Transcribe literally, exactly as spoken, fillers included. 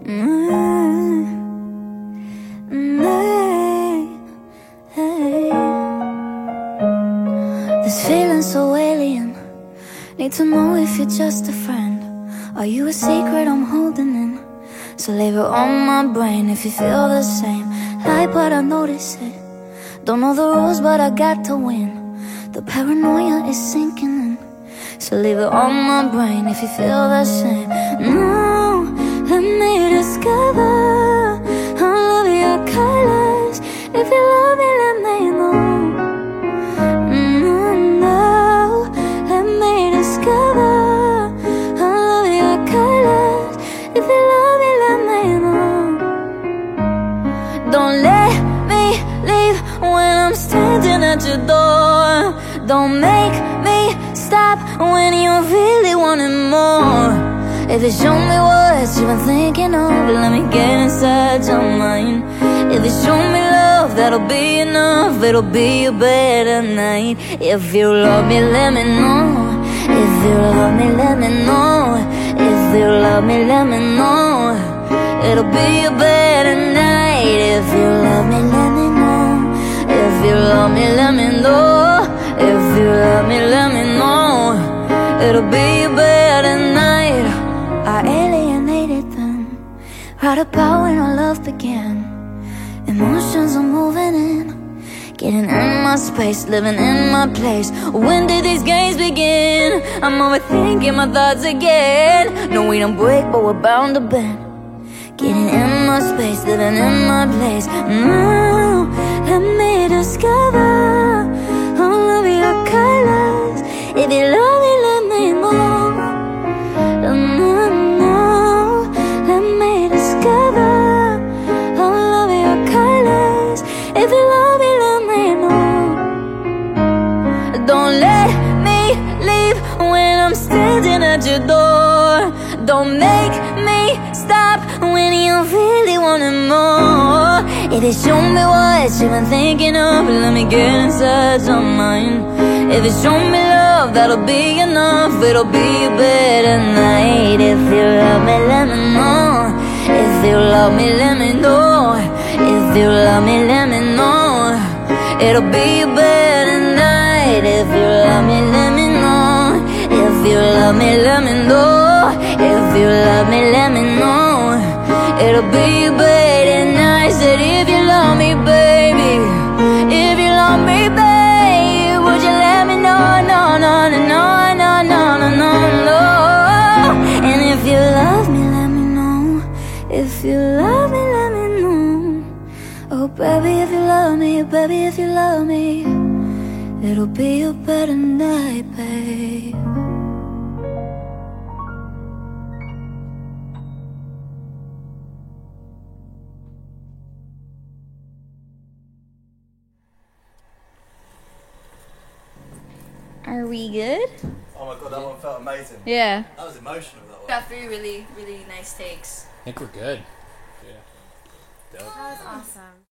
Mm-hmm. Hey. This feeling so alien. Need to know if you're just a friend. Are you a secret I'm holding in? So leave it on my brain if you feel the same. Like but I notice it. Don't know the rules but I got to win. The paranoia is sinking in. So leave it on my brain if you feel the same. No, let me discover all of your colors. If you love me, let me know. No, no, let me discover all of your colors. If you love me, let me know. Don't let me leave when I'm standing at your door. Don't make me stop when you really want it more. If you show me what you've been thinking of, let me get inside your mind. If you show me love, that'll be enough. It'll be a better night. If you love me, let me know. If you love me, let me know. If you love me, let me know. It'll be a better night. If you love me, let me know. If you love me, let me know. If you love me, let me know. It'll be a better night. I alienated them right about when our love began. Emotions are moving in, getting in my space, living in my place. When did these games begin? I'm overthinking my thoughts again. No, we don't break, but we're bound to bend. Getting in my space, living in my place. Now, let me discover all of your colors. If you love me, let me know. No, no, let me discover all of your colors. If you love me, let me know. Don't let me leave when I'm standing at your door. Don't make me stop when you really want it more. If you show me what you've been thinking of, let me get inside your mind. If you show me love, that'll be enough. It'll be a better night. If you love me, let me know. If you love me, let me know. If you love me, let me know. It'll be a better night. If you love me, let me know. If you love me, let me know. If you love me, let me know. It'll be a better night. Said if you love me, baby. If you love me, baby, would you let me know? No, no, no, no, no, no, no, no, no. And if you love me, let me know. If you love me, let me know. Oh, baby, if you love me, baby, if you love me, it'll be a better night, babe. Are we good? Oh my god, that one felt amazing. Yeah. That was emotional, that one. Got three really, really nice takes. I think we're good. Yeah. That was awesome.